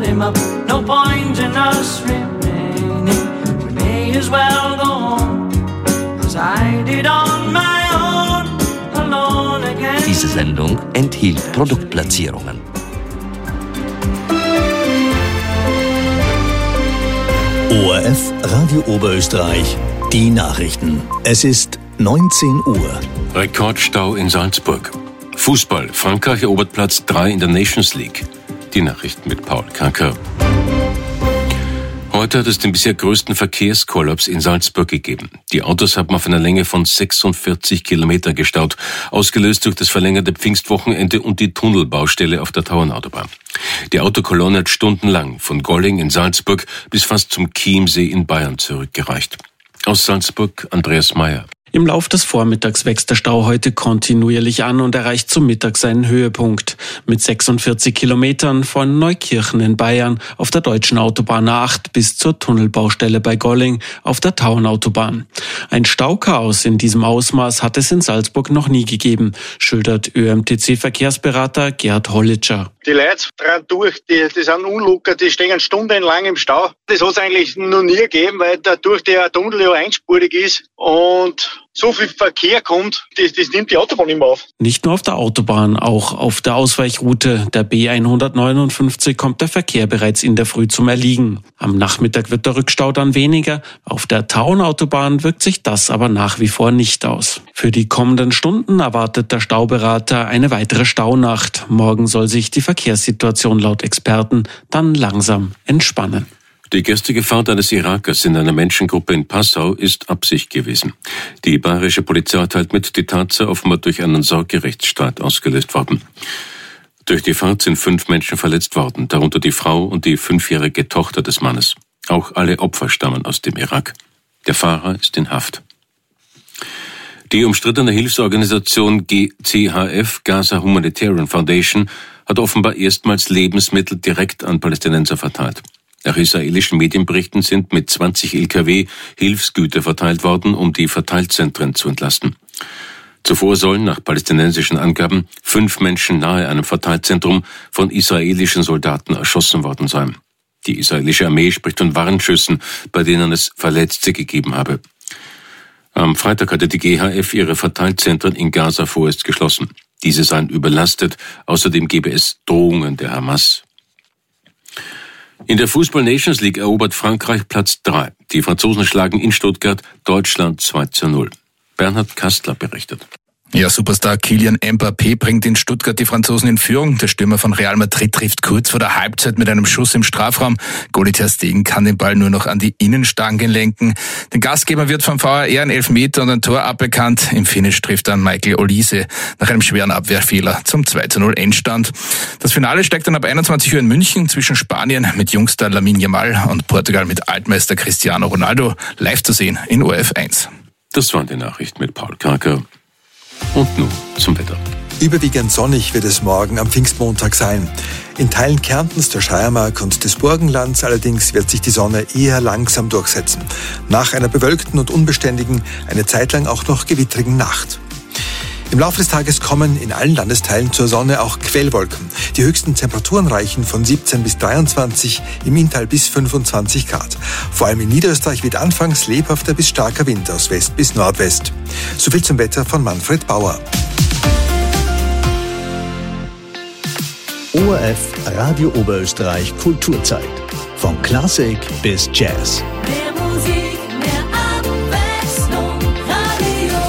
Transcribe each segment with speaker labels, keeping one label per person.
Speaker 1: him up. No point in us remaining. We may as well go home, as I did on my own, alone again.
Speaker 2: Diese Sendung enthielt Produktplatzierungen.
Speaker 3: ORF Radio Oberösterreich, die Nachrichten. Es ist 19 Uhr.
Speaker 4: Rekordstau in Salzburg. Fußball. Frankreich erobert Platz 3 in der Nations League. Die Nachrichten mit Paul Kanker. Heute hat es den bisher größten Verkehrskollaps in Salzburg gegeben. Die Autos haben auf einer Länge von 46 Kilometern gestaut, ausgelöst durch das verlängerte Pfingstwochenende und die Tunnelbaustelle auf der Tauernautobahn. Die Autokolonne hat stundenlang von Golling in Salzburg bis fast zum Chiemsee in Bayern zurückgereicht. Aus Salzburg Andreas Meyer.
Speaker 5: Im Lauf des Vormittags wächst der Stau heute kontinuierlich an und erreicht zum Mittag seinen Höhepunkt. Mit 46 Kilometern von Neukirchen in Bayern auf der deutschen Autobahn A8 bis zur Tunnelbaustelle bei Golling auf der Tauernautobahn. Ein Stauchaos in diesem Ausmaß hat es in Salzburg noch nie gegeben, schildert ÖMTC-Verkehrsberater Gerd Hollitscher.
Speaker 6: Die Leute dran durch, die sind unlocker, die stehen stundenlang im Stau. Das hat es eigentlich noch nie gegeben, weil dadurch der Tunnel ja einspurig ist und so viel Verkehr kommt, das nimmt die Autobahn immer auf.
Speaker 5: Nicht nur auf der Autobahn, auch auf der Ausweichroute der B159 kommt der Verkehr bereits in der Früh zum Erliegen. Am Nachmittag wird der Rückstau dann weniger. Auf der Tauernautobahn wirkt sich das aber nach wie vor nicht aus. Für die kommenden Stunden erwartet der Stauberater eine weitere Staunacht. Morgen soll sich die Verkehrssituation laut Experten dann langsam entspannen.
Speaker 4: Die gestrige Fahrt eines Irakers in einer Menschengruppe in Passau ist Absicht gewesen. Die bayerische Polizei teilt mit, die Tat sei offenbar durch einen Sorgerechtsstreit ausgelöst worden. Durch die Fahrt sind 5 Menschen verletzt worden, darunter die Frau und die 5-jährige Tochter des Mannes. Auch alle Opfer stammen aus dem Irak. Der Fahrer ist in Haft. Die umstrittene Hilfsorganisation GCHF, Gaza Humanitarian Foundation, hat offenbar erstmals Lebensmittel direkt an Palästinenser verteilt. Nach israelischen Medienberichten sind mit 20 LKW Hilfsgüter verteilt worden, um die Verteilzentren zu entlasten. Zuvor sollen nach palästinensischen Angaben 5 Menschen nahe einem Verteilzentrum von israelischen Soldaten erschossen worden sein. Die israelische Armee spricht von Warnschüssen, bei denen es Verletzte gegeben habe. Am Freitag hatte die GHF ihre Verteilzentren in Gaza vorerst geschlossen. Diese seien überlastet, außerdem gebe es Drohungen der Hamas. In der Fußball-Nations League erobert Frankreich Platz 3. Die Franzosen schlagen in Stuttgart Deutschland 2:0. Bernhard Kastler berichtet.
Speaker 7: Ja, Superstar Kylian Mbappé bringt in Stuttgart die Franzosen in Führung. Der Stürmer von Real Madrid trifft kurz vor der Halbzeit mit einem Schuss im Strafraum. Goalie Ter Stegen kann den Ball nur noch an die Innenstange lenken. Den Gastgeber wird vom VAR einen Elfmeter und ein Tor aberkannt. Im Finish trifft dann Michael Olise nach einem schweren Abwehrfehler zum 2:0 Endstand. Das Finale steigt dann ab 21 Uhr in München zwischen Spanien mit Jungstar Lamine Yamal und Portugal mit Altmeister Cristiano Ronaldo. Live zu sehen in ORF 1.
Speaker 4: Das waren die Nachrichten mit Paul Kanker. Und nun zum Wetter.
Speaker 8: Überwiegend sonnig wird es morgen am Pfingstmontag sein. In Teilen Kärntens, der Steiermark und des Burgenlands allerdings wird sich die Sonne eher langsam durchsetzen. Nach einer bewölkten und unbeständigen, eine Zeit lang auch noch gewittrigen Nacht. Im Laufe des Tages kommen in allen Landesteilen zur Sonne auch Quellwolken. Die höchsten Temperaturen reichen von 17 bis 23, im Inntal bis 25 Grad. Vor allem in Niederösterreich wird anfangs lebhafter bis starker Wind aus West bis Nordwest. Soviel zum Wetter von Manfred Bauer.
Speaker 3: ORF Radio Oberösterreich Kulturzeit. Von Klassik bis Jazz.
Speaker 1: Mehr Musik, mehr Abwechslung, Radio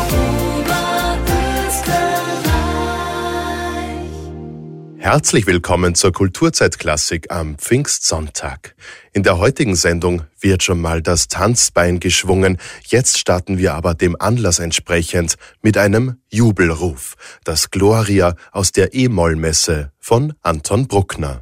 Speaker 1: Oberösterreich.
Speaker 9: Herzlich willkommen zur Kulturzeitklassik am Pfingstsonntag. In der heutigen Sendung wird schon mal das Tanzbein geschwungen. Jetzt starten wir aber dem Anlass entsprechend mit einem Jubelruf. Das Gloria aus der E-Moll-Messe von Anton Bruckner.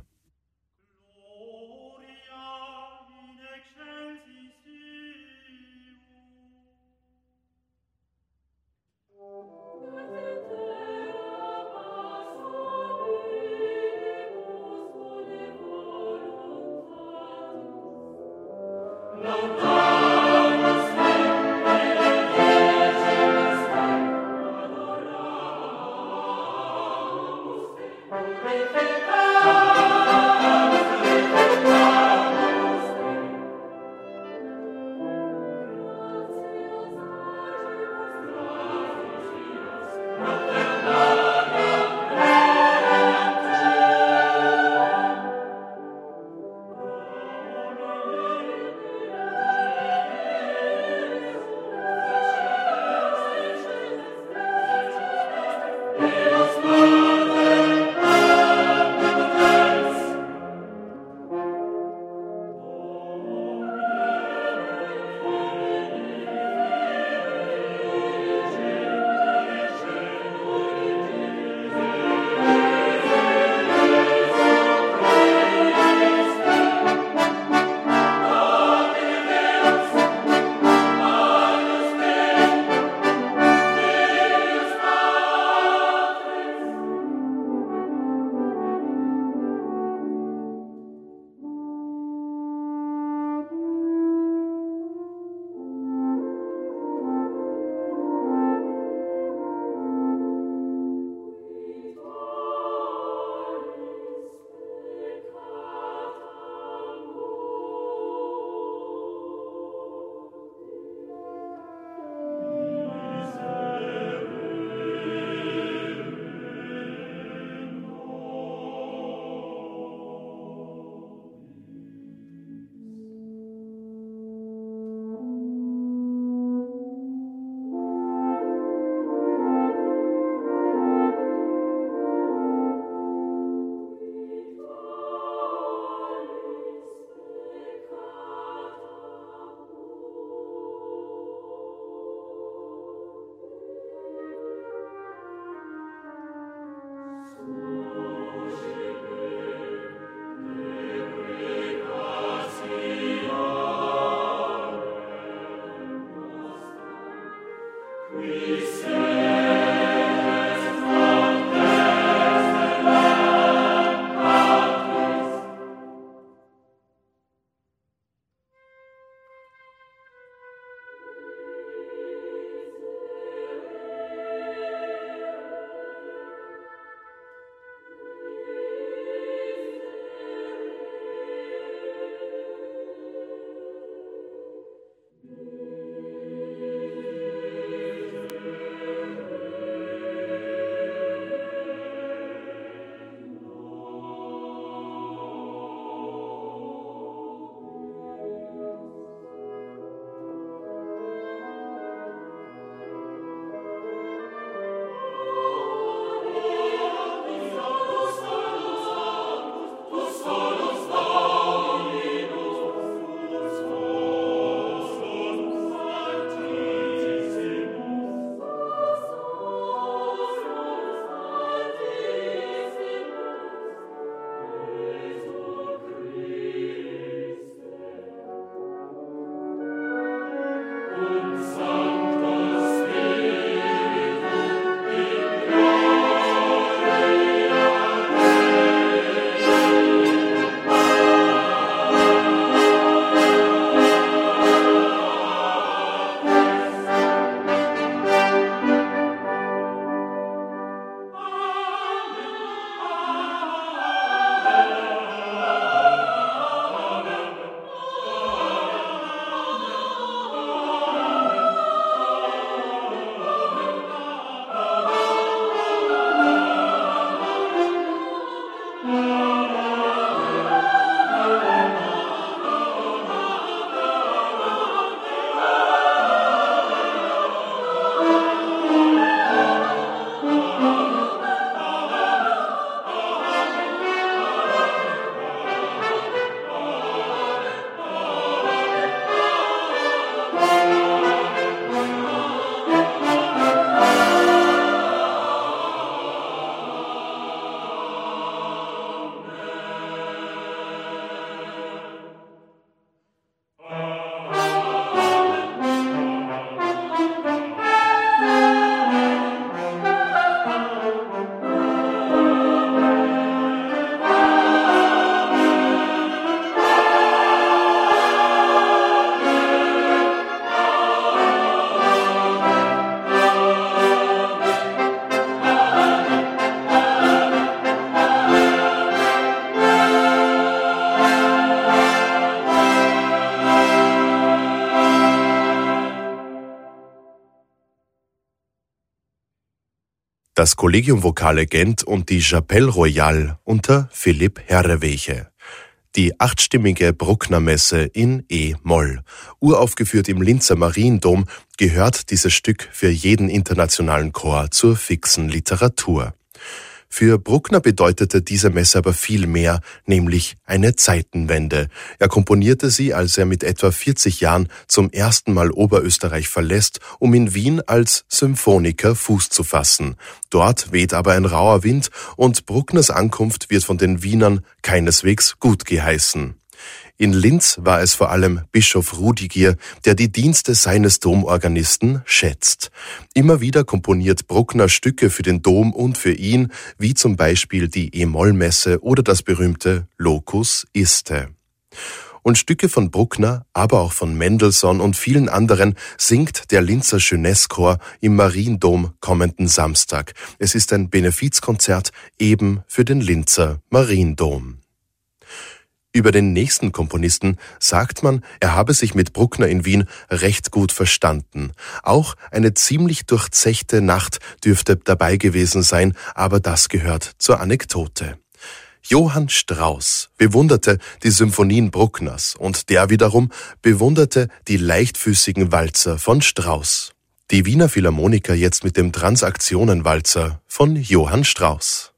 Speaker 9: Das Collegium Vocale Gent und die Chapelle Royale unter Philipp Herreweghe. Die 8-stimmige Bruckner-Messe in E-Moll. Uraufgeführt im Linzer Mariendom gehört dieses Stück für jeden internationalen Chor zur fixen Literatur. Für Bruckner bedeutete diese Messe aber viel mehr, nämlich eine Zeitenwende. Er komponierte sie, als er mit etwa 40 Jahren zum ersten Mal Oberösterreich verlässt, um in Wien als Symphoniker Fuß zu fassen. Dort weht aber ein rauer Wind und Bruckners Ankunft wird von den Wienern keineswegs gut geheißen. In Linz war es vor allem Bischof Rudigier, der die Dienste seines Domorganisten schätzt. Immer wieder komponiert Bruckner Stücke für den Dom und für ihn, wie zum Beispiel die E-Moll-Messe oder das berühmte Locus Iste. Und Stücke von Bruckner, aber auch von Mendelssohn und vielen anderen singt der Linzer Jeunesse-Chor im Mariendom kommenden Samstag. Es ist ein Benefizkonzert eben für den Linzer Mariendom. Über den nächsten Komponisten sagt man, er habe sich mit Bruckner in Wien recht gut verstanden. Auch eine ziemlich durchzechte Nacht dürfte dabei gewesen sein, aber das gehört zur Anekdote. Johann Strauss bewunderte die Symphonien Bruckners und der wiederum bewunderte die leichtfüßigen Walzer von Strauss. Die Wiener Philharmoniker jetzt mit dem Transaktionenwalzer von Johann Strauss.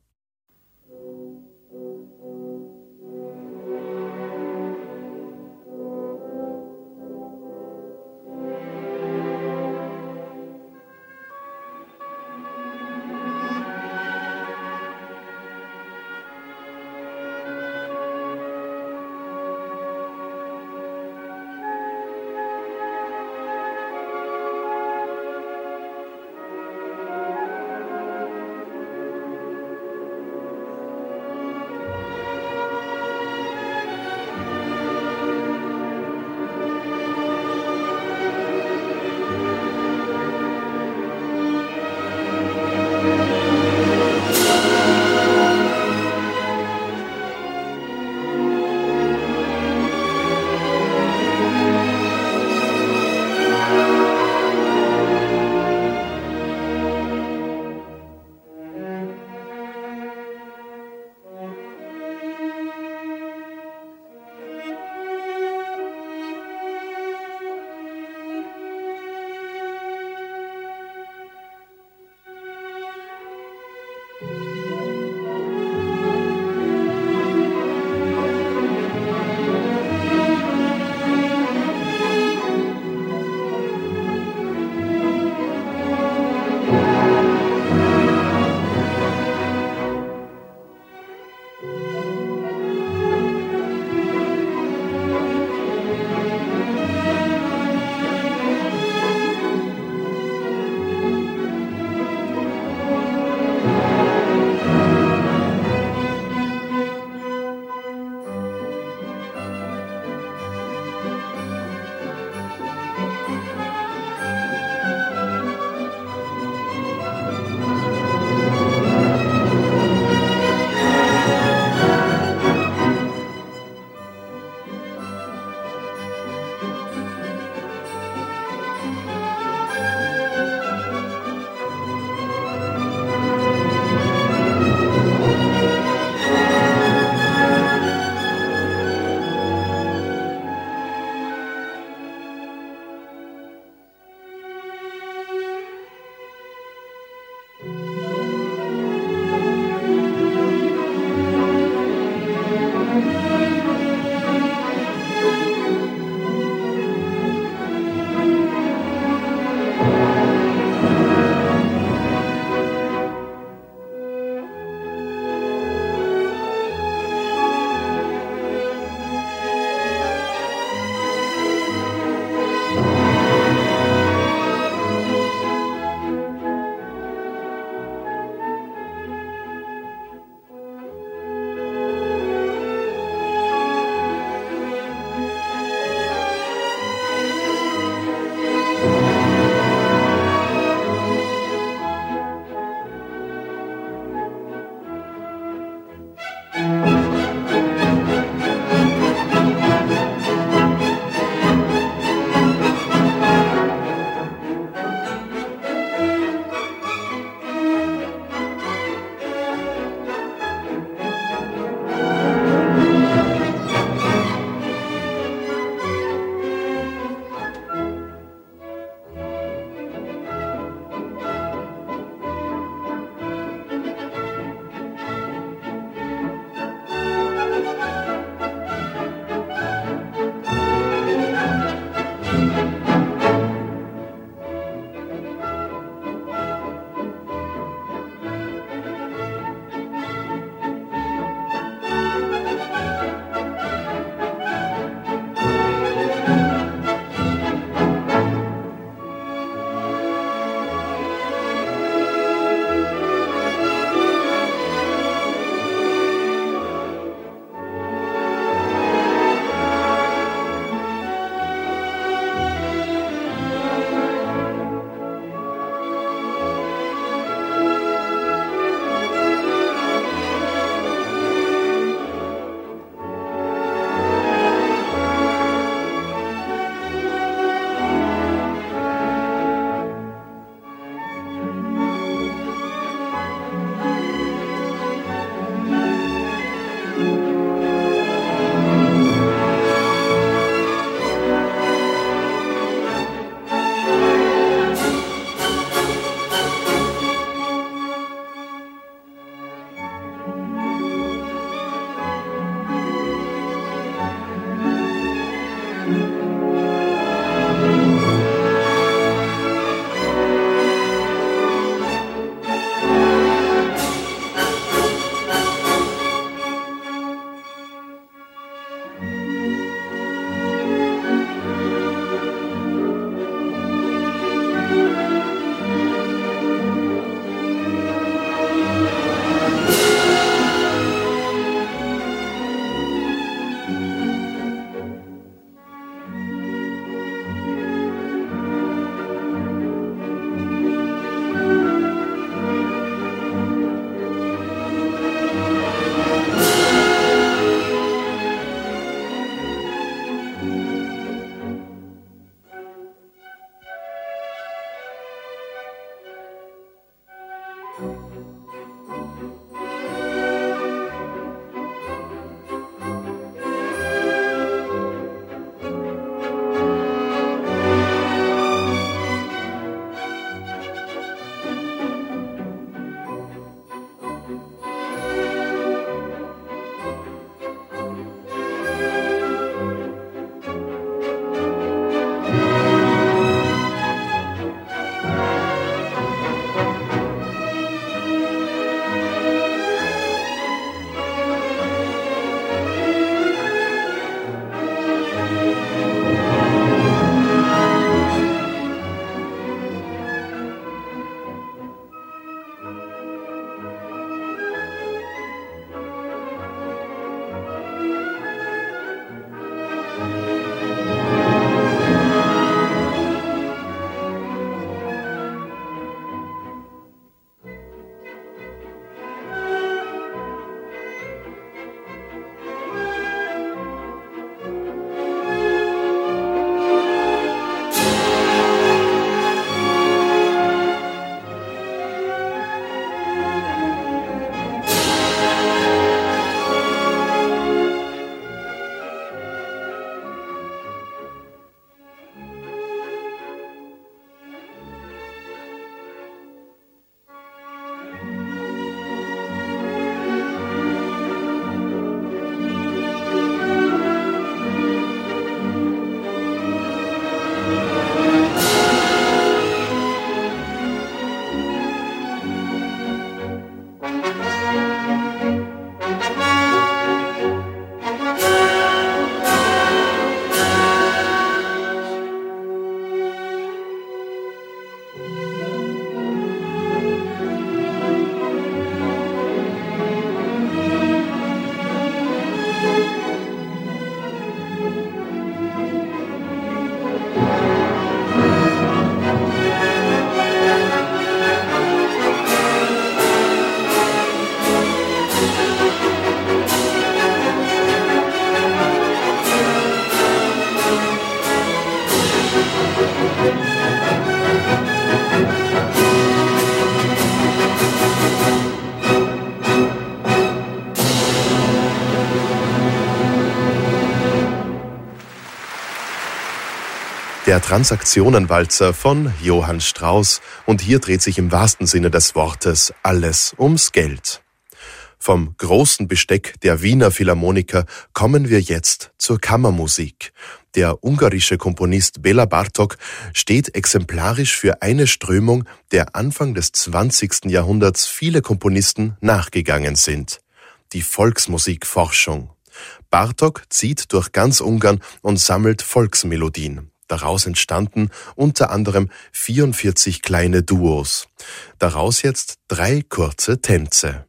Speaker 9: Der Transaktionenwalzer von Johann Strauss. Und hier dreht sich im wahrsten Sinne des Wortes alles ums Geld. Vom großen Besteck der Wiener Philharmoniker kommen wir jetzt zur Kammermusik. Der ungarische Komponist Béla Bartók steht exemplarisch für eine Strömung, der Anfang des 20. Jahrhunderts viele Komponisten nachgegangen sind: die Volksmusikforschung. Bartók zieht durch ganz Ungarn und sammelt Volksmelodien. Daraus entstanden unter anderem 44 kleine Duos. Daraus jetzt 3 kurze Tänze.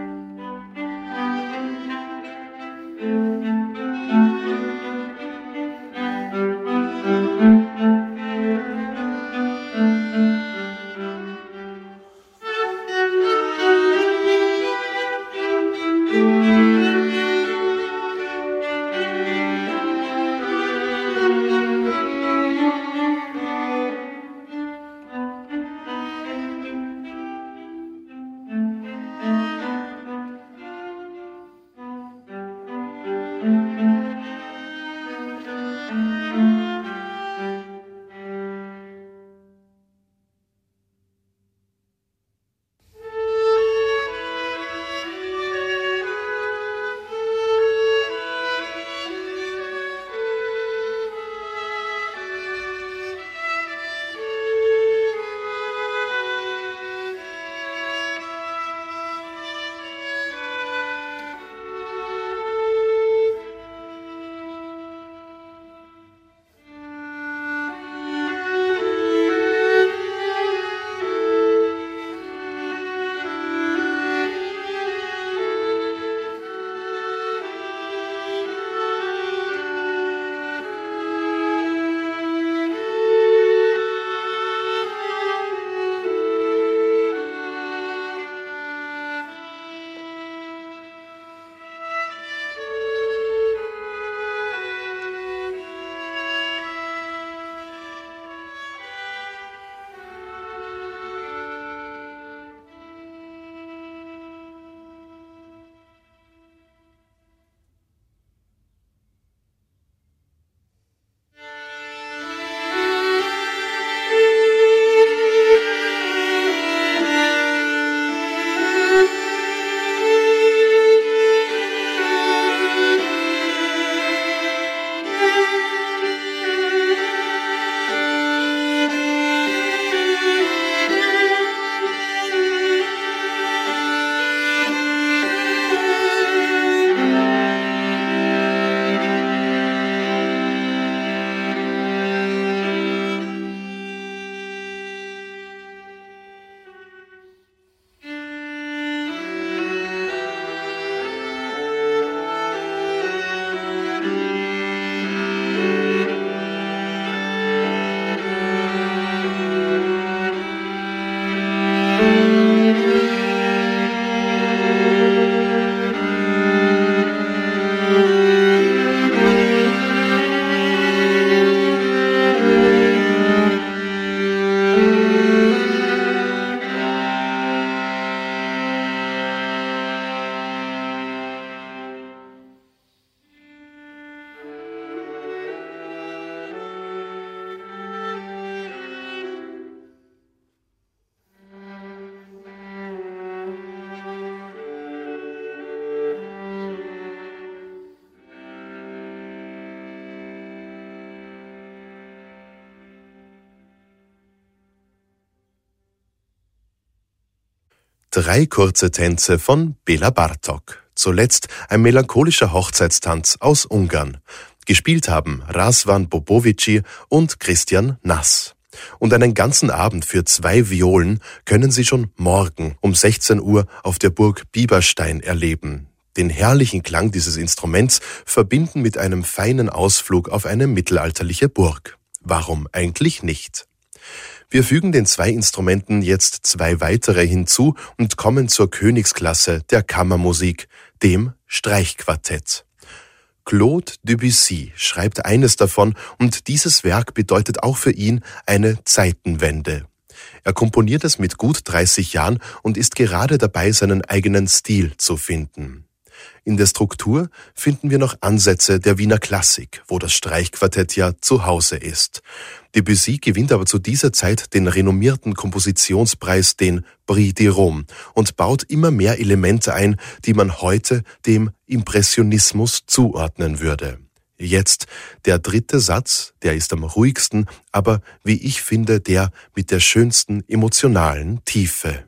Speaker 9: Drei kurze Tänze von Béla Bartók. Zuletzt ein melancholischer Hochzeitstanz aus Ungarn. Gespielt haben Razvan Bobovici und Christian Nass. Und einen ganzen Abend für 2 Violen können Sie schon morgen um 16 Uhr auf der Burg Bieberstein erleben. Den herrlichen Klang dieses Instruments verbinden mit einem feinen Ausflug auf eine mittelalterliche Burg. Warum eigentlich nicht? Wir fügen den 2 Instrumenten jetzt 2 weitere hinzu und kommen zur Königsklasse der Kammermusik, dem Streichquartett. Claude Debussy schreibt eines davon und dieses Werk bedeutet auch für ihn eine Zeitenwende. Er komponiert es mit gut 30 Jahren und ist gerade dabei, seinen eigenen Stil zu finden. In der Struktur finden wir noch Ansätze der Wiener Klassik, wo das Streichquartett ja zu Hause ist. Debussy gewinnt aber zu dieser Zeit den renommierten Kompositionspreis, den Prix de Rome, und baut immer mehr Elemente ein, die man heute dem Impressionismus zuordnen würde. Jetzt der dritte Satz, der ist am ruhigsten, aber wie ich finde, der mit der schönsten emotionalen Tiefe.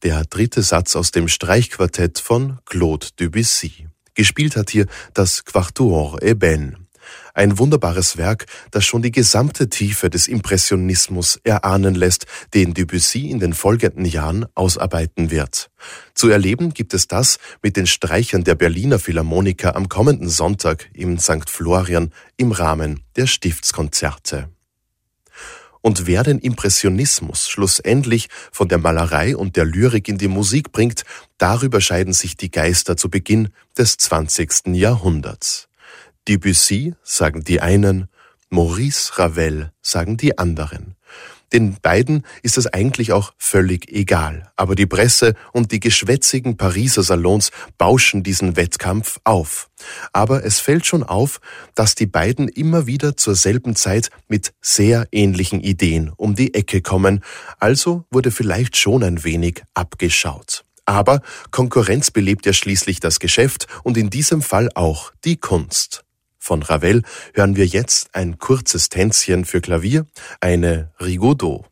Speaker 9: der dritte Satz aus dem Streichquartett von Claude Debussy. Gespielt hat hier das Quatuor Eben. Ein wunderbares Werk, das schon die gesamte Tiefe des Impressionismus erahnen lässt, den Debussy in den folgenden Jahren ausarbeiten wird. Zu erleben gibt es das mit den Streichern der Berliner Philharmoniker am kommenden Sonntag im St. Florian im Rahmen der Stiftskonzerte. Und wer den Impressionismus schlussendlich von der Malerei und der Lyrik in die Musik bringt, darüber scheiden sich die Geister zu Beginn des 20. Jahrhunderts. Debussy, sagen die einen, Maurice Ravel, sagen die anderen. Den beiden ist es eigentlich auch völlig egal, aber die Presse und die geschwätzigen Pariser Salons bauschen diesen Wettkampf auf. Aber es fällt schon auf, dass die beiden immer wieder zur selben Zeit mit sehr ähnlichen Ideen um die Ecke kommen, also wurde vielleicht schon ein wenig abgeschaut. Aber Konkurrenz belebt ja schließlich das Geschäft und in diesem Fall auch die Kunst. Von Ravel hören wir jetzt ein kurzes Tänzchen für Klavier, eine Rigaudot.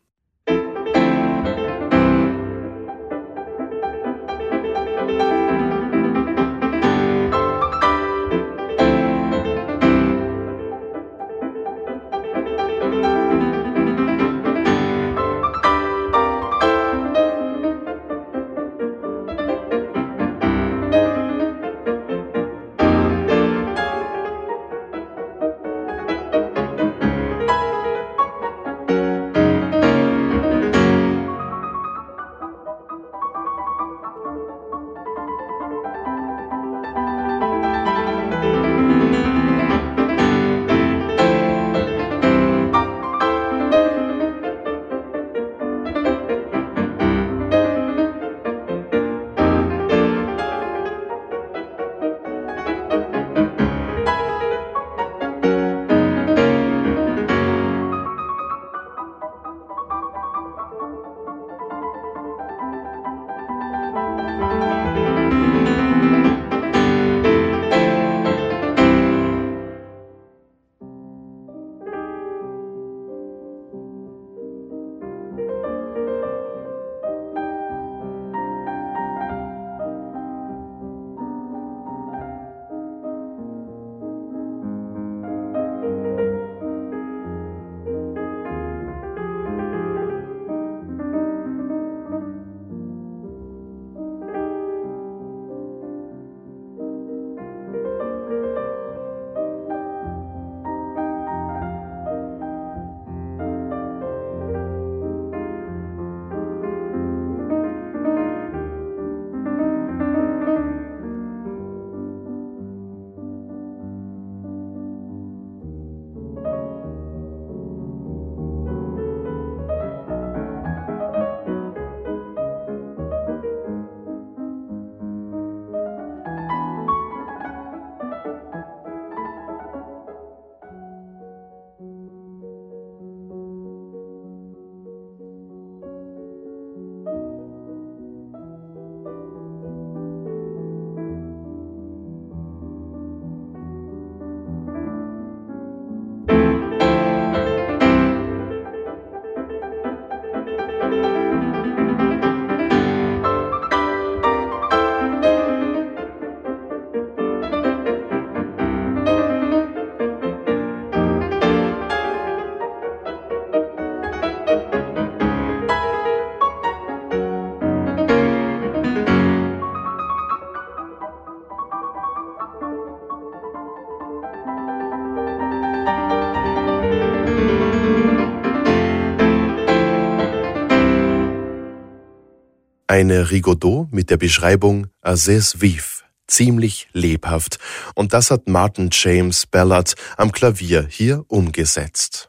Speaker 9: Eine Rigaudot mit der Beschreibung assez vif, ziemlich lebhaft. Und das hat Martin James Ballard am Klavier hier umgesetzt.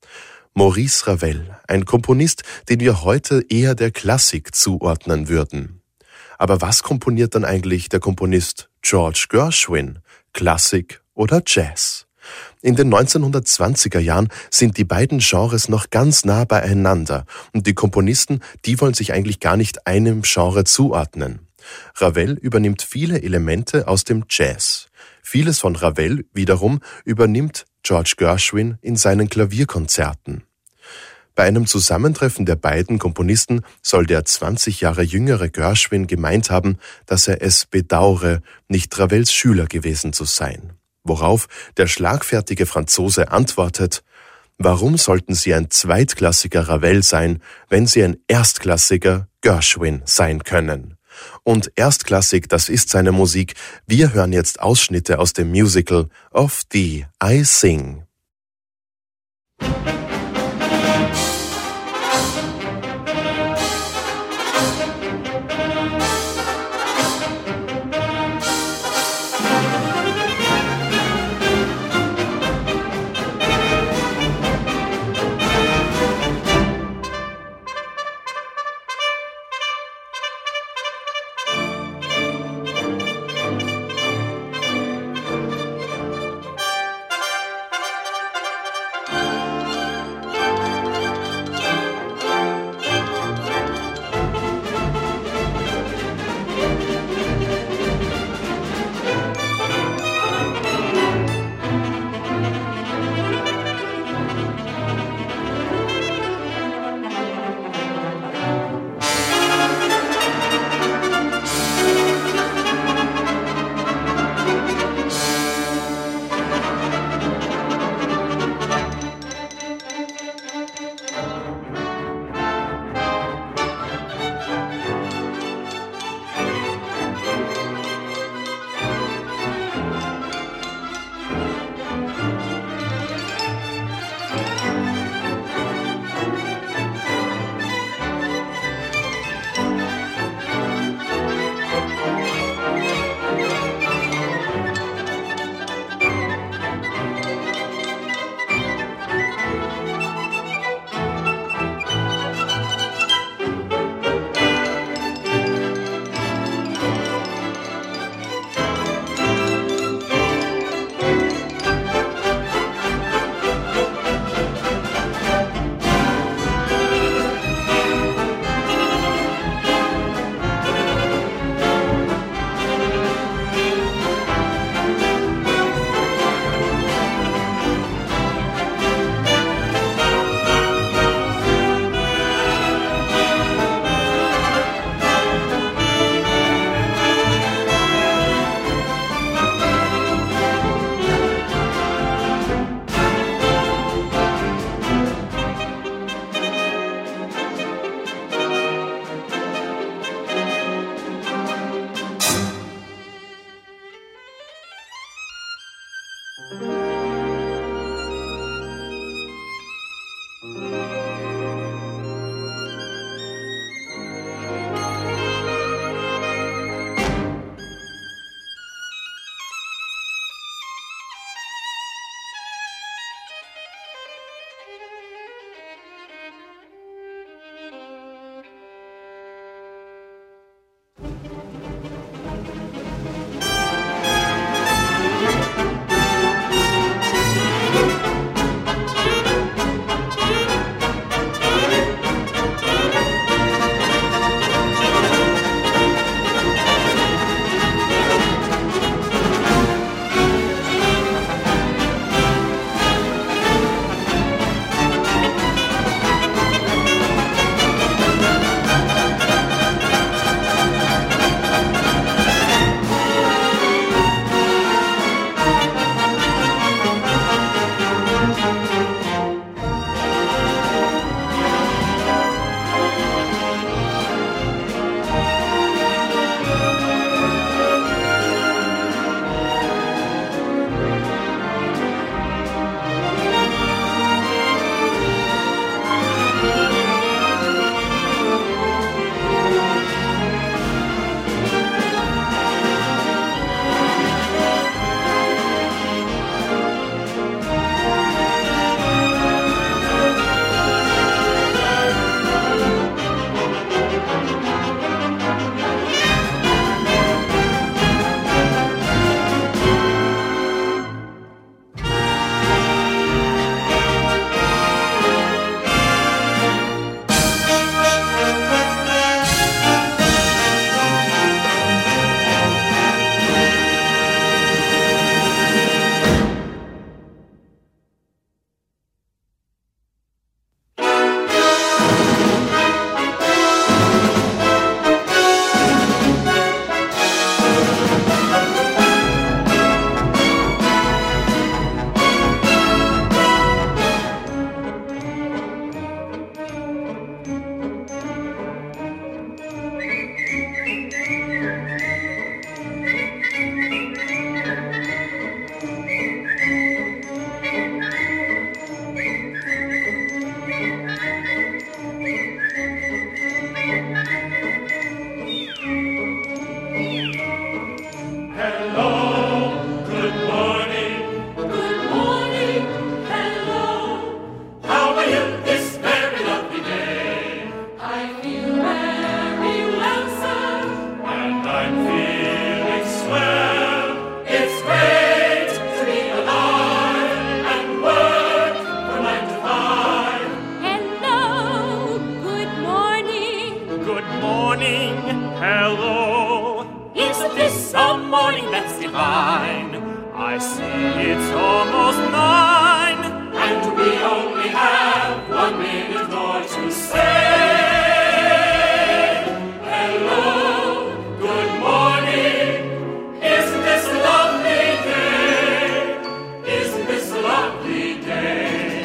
Speaker 9: Maurice Ravel, ein Komponist, den wir heute eher der Klassik zuordnen würden. Aber was komponiert dann eigentlich der Komponist George Gershwin? Klassik oder Jazz? In den 1920er Jahren sind die beiden Genres noch ganz nah beieinander und die Komponisten, die wollen sich eigentlich gar nicht einem Genre zuordnen. Ravel übernimmt viele Elemente aus dem Jazz. Vieles von Ravel wiederum übernimmt George Gershwin in seinen Klavierkonzerten. Bei einem Zusammentreffen der beiden Komponisten soll der 20 Jahre jüngere Gershwin gemeint haben, dass er es bedauere, nicht Ravels Schüler gewesen zu sein. Worauf der schlagfertige Franzose antwortet: Warum sollten Sie ein zweitklassiger Ravel sein, wenn Sie ein erstklassiger Gershwin sein können? Und erstklassig, das ist seine Musik. Wir hören jetzt Ausschnitte aus dem Musical Of Thee I Sing.
Speaker 1: I see it's almost 9, and we only have 1 minute more to say. Hello, good morning, isn't this a lovely day? Isn't this a lovely day?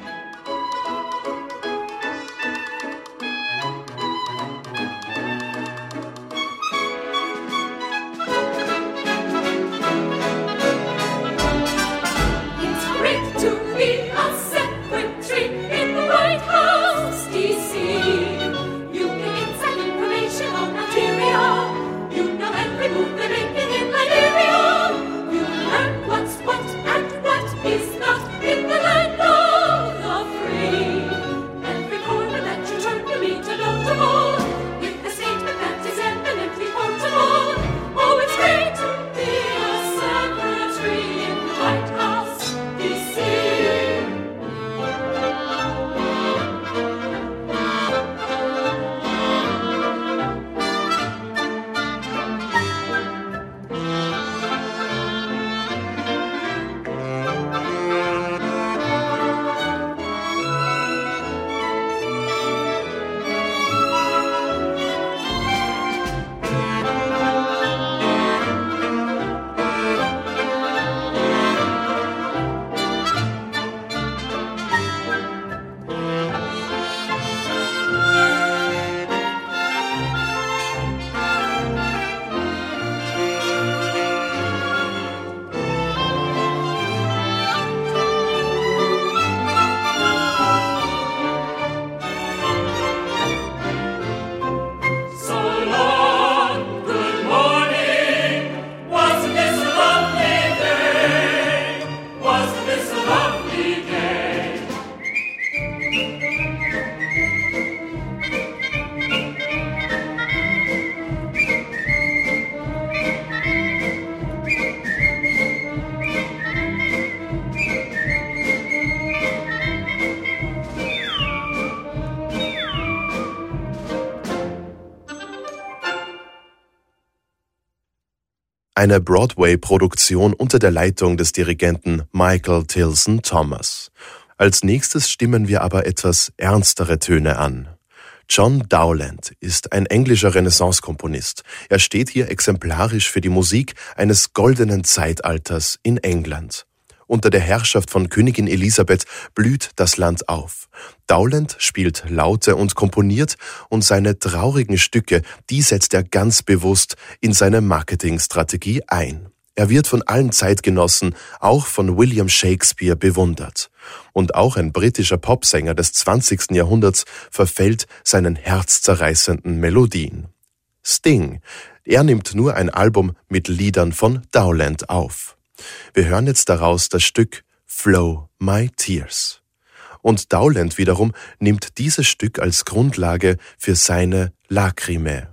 Speaker 9: Eine Broadway-Produktion unter der Leitung des Dirigenten Michael Tilson Thomas. Als nächstes stimmen wir aber etwas ernstere Töne an. John Dowland ist ein englischer Renaissance-Komponist. Er steht hier exemplarisch für die Musik eines goldenen Zeitalters in England. Unter der Herrschaft von Königin Elisabeth blüht das Land auf. Dowland spielt Laute und komponiert, und seine traurigen Stücke, die setzt er ganz bewusst in seine Marketingstrategie ein. Er wird von allen Zeitgenossen, auch von William Shakespeare, bewundert. Und auch ein britischer Popsänger des 20. Jahrhunderts verfällt seinen herzzerreißenden Melodien. Sting, er nimmt nur ein Album mit Liedern von Dowland auf. Wir hören jetzt daraus das Stück Flow My Tears. Und Dowland wiederum nimmt dieses Stück als Grundlage für seine Lacrimae,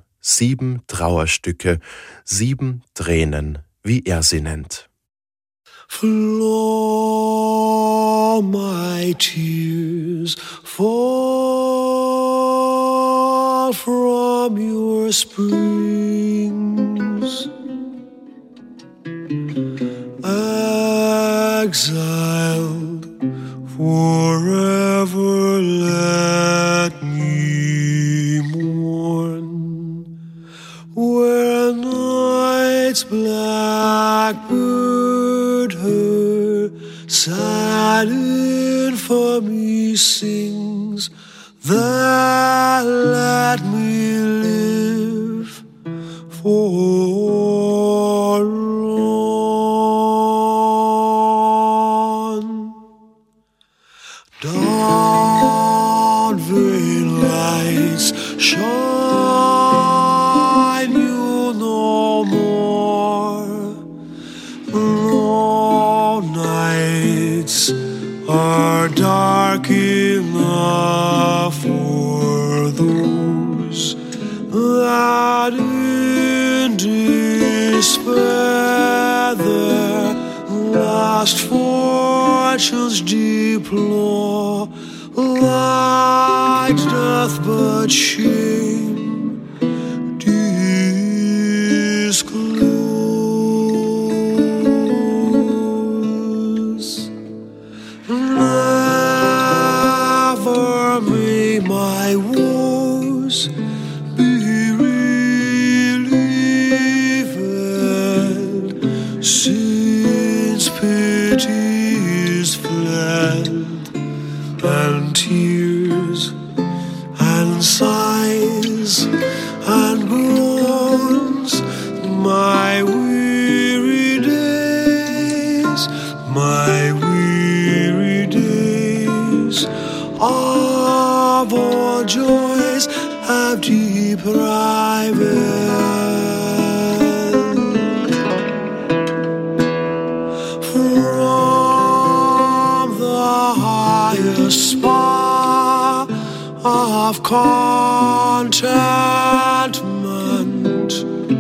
Speaker 9: 7 Trauerstücke, 7 Tränen, wie er sie nennt.
Speaker 10: Flow my tears, fall from your springs. Exiled forever, let me mourn. Where night's blackbird her sad infamy sings, that let me live forlorn. Dawn vain lights shine you no more. No nights are dark enough for those that in despair their last fortunes deplore. Light doth but shame disclose. my weary days of all joys have deprived. From the highest spar of contentment,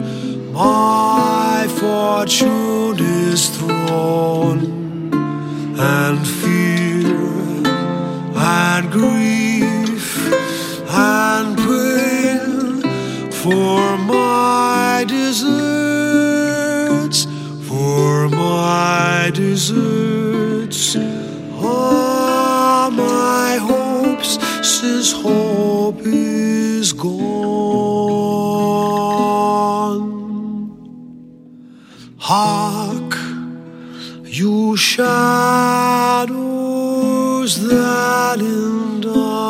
Speaker 10: my fortune is thrown, and fear and grief and pain for my deserts, for my deserts. All my hopes, since hope is gone. Hark, you shadows that in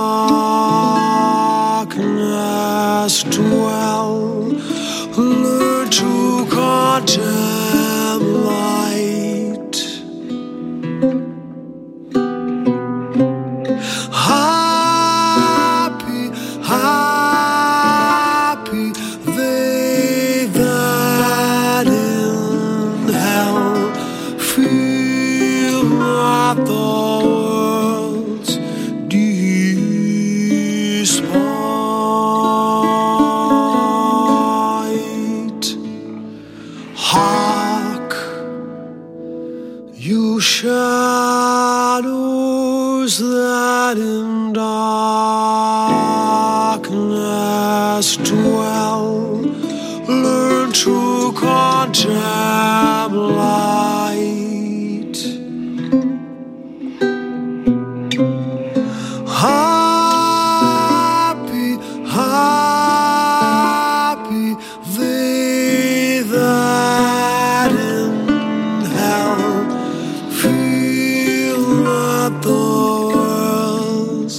Speaker 10: darkness dwell, learn to contemn light. Happy, happy they that in hell feel not the world's despite. Hark, you shadows that in darkness dwell, learn to contemn light. Happy, happy they that in hell feel not the world's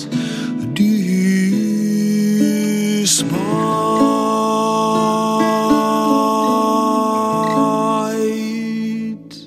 Speaker 10: despite.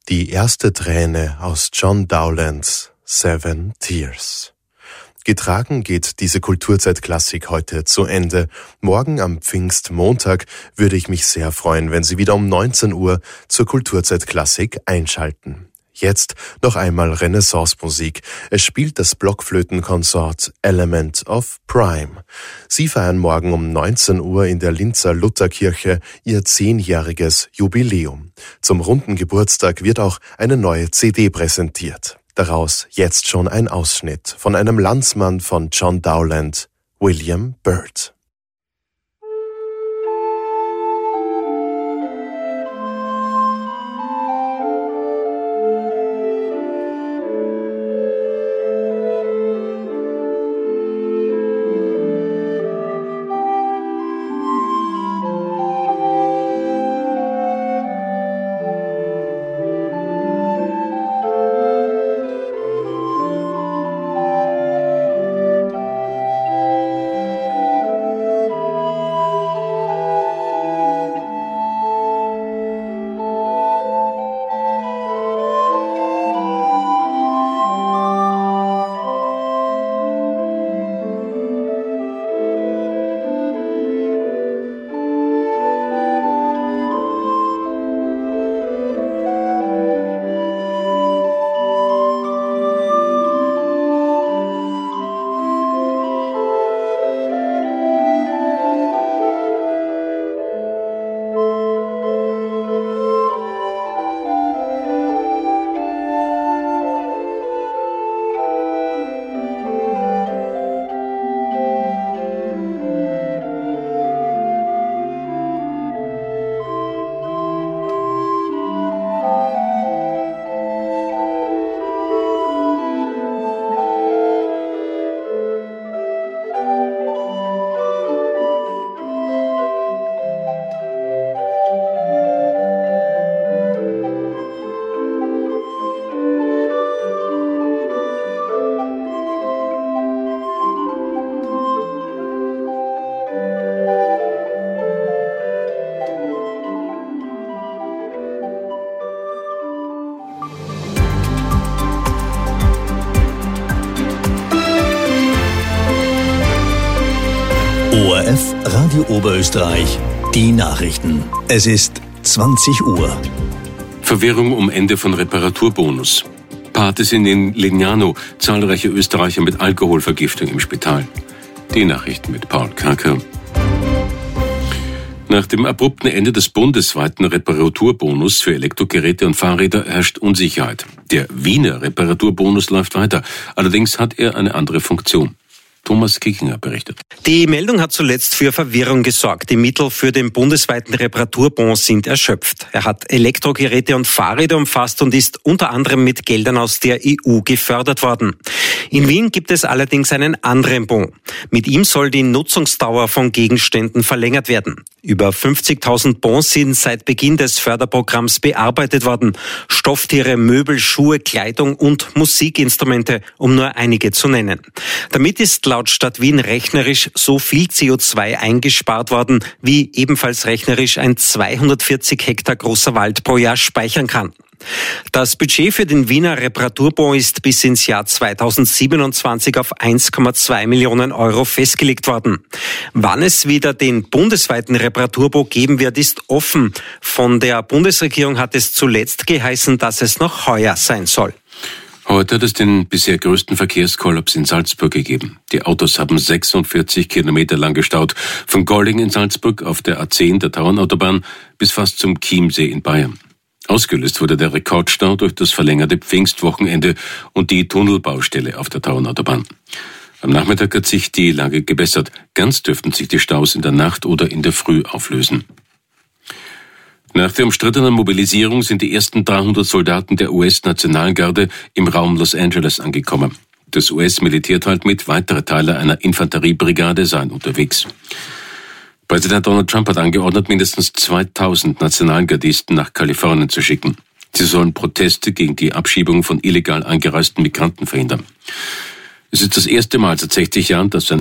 Speaker 9: Die erste Träne aus John Dowlands 7 Tears. Getragen geht diese Kulturzeitklassik heute zu Ende. Morgen am Pfingstmontag würde ich mich sehr freuen, wenn Sie wieder um 19 Uhr zur Kulturzeitklassik einschalten. Jetzt noch einmal Renaissance-Musik. Es spielt das Blockflötenkonsort Element of Prime. Sie feiern morgen um 19 Uhr in der Linzer Lutherkirche ihr 10-jähriges Jubiläum. Zum runden Geburtstag wird auch eine neue CD präsentiert. Daraus jetzt schon ein Ausschnitt von einem Landsmann von John Dowland, William Byrd.
Speaker 3: ORF Radio Oberösterreich, die Nachrichten. Es ist 20 Uhr.
Speaker 4: Verwirrung um Ende von Reparaturbonus. Partys in Lignano, zahlreiche Österreicher mit Alkoholvergiftung im Spital. Die Nachrichten mit Paul Karker. Nach dem abrupten Ende des bundesweiten Reparaturbonus für Elektrogeräte und Fahrräder herrscht Unsicherheit. Der Wiener Reparaturbonus läuft weiter, allerdings hat er eine andere Funktion. Thomas Kickinger berichtet.
Speaker 11: Die Meldung hat zuletzt für Verwirrung gesorgt. Die Mittel für den bundesweiten Reparaturbonus sind erschöpft. Er hat Elektrogeräte und Fahrräder umfasst und ist unter anderem mit Geldern aus der EU gefördert worden. In Wien gibt es allerdings einen anderen Bon. Mit ihm soll die Nutzungsdauer von Gegenständen verlängert werden. Über 50.000 Bons sind seit Beginn des Förderprogramms bearbeitet worden. Stofftiere, Möbel, Schuhe, Kleidung und Musikinstrumente, um nur einige zu nennen. Damit ist laut Stadt Wien rechnerisch so viel CO2 eingespart worden, wie ebenfalls rechnerisch ein 240 Hektar großer Wald pro Jahr speichern kann. Das Budget für den Wiener Reparaturbon ist bis ins Jahr 2027 auf 1,2 Millionen Euro festgelegt worden. Wann es wieder den bundesweiten Reparaturbon geben wird, ist offen. Von der Bundesregierung hat es zuletzt geheißen, dass es noch heuer sein soll.
Speaker 4: Heute hat es den bisher größten Verkehrskollaps in Salzburg gegeben. Die Autos haben 46 Kilometer lang gestaut, von Golling in Salzburg auf der A10 der Tauernautobahn bis fast zum Chiemsee in Bayern. Ausgelöst wurde der Rekordstau durch das verlängerte Pfingstwochenende und die Tunnelbaustelle auf der Tauernautobahn. Am Nachmittag hat sich die Lage gebessert. Ganz dürften sich die Staus in der Nacht oder in der Früh auflösen. Nach der umstrittenen Mobilisierung sind die ersten 300 Soldaten der US-Nationalgarde im Raum Los Angeles angekommen. Das US-Militär teilt mit, weitere Teile einer Infanteriebrigade seien unterwegs. Präsident Donald Trump hat angeordnet, mindestens 2000 Nationalgardisten nach Kalifornien zu schicken. Sie sollen Proteste gegen die Abschiebung von illegal eingereisten Migranten verhindern. Es ist das erste Mal seit 60 Jahren, dass ein